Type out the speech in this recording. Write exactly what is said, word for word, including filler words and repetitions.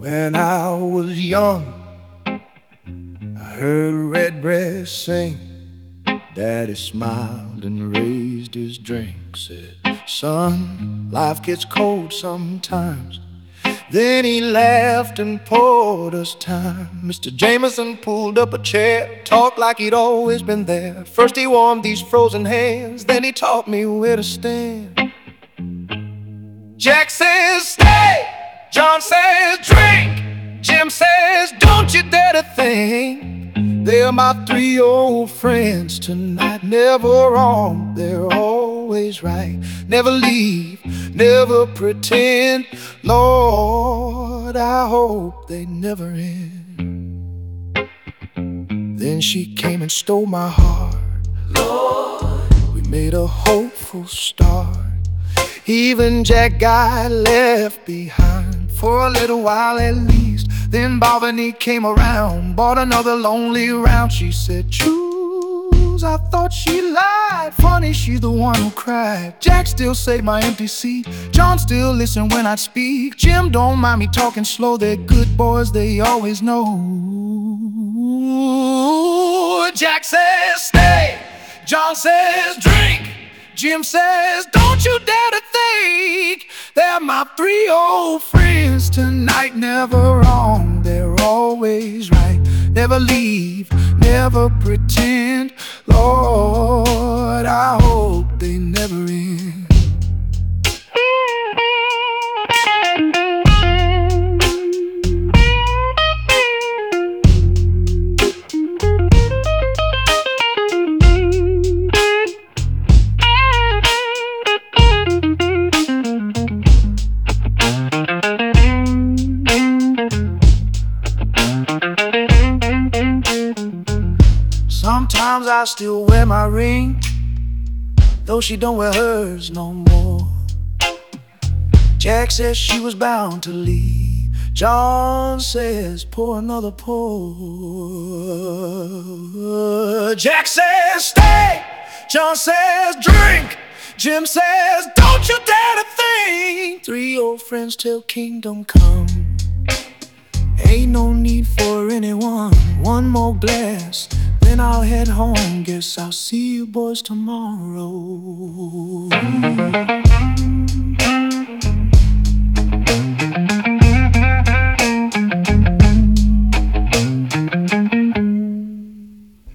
When I was young, I heard Redbreast sing. Daddy smiled and raised his drink. Said, son, life gets cold sometimes. Then he laughed and poured us time. Mister Jameson pulled up a chair, talked like he'd always been there. First he warmed these frozen hands, then he taught me where to stand. Jack says, stay. John says, drink. Jim says, don't you dare to think. They're my three old friends tonight. Never wrong, they're always right. Never leave, never pretend. Lord, I hope they never end. Then she came and stole my heart. Lord, we made a hopeful start. Even Jack got left behind for a little while at least. Then Bobby came around, bought another lonely round. She said, choose. I thought she lied. Funny, she's the one who cried. Jack still saved my empty seat. John still listened when I'd speak. Jim don't mind me talking slow. They're good boys, they always know. Jack says, stay. John says, drink. Jim says, don't you dare to think. They're my three old friends tonight. Never wrong, they're always right. Never leave, never pretend. Lord, I hope they never end. Sometimes I still wear my ring, though she don't wear hers no more. Jack says she was bound to leave. John says pour another pour. Jack says stay. John says drink. Jim says don't you dare to think. Three old friends till kingdom come. Ain't no need for anyone. One more glass, then I'll head home. Guess I'll see you boys tomorrow.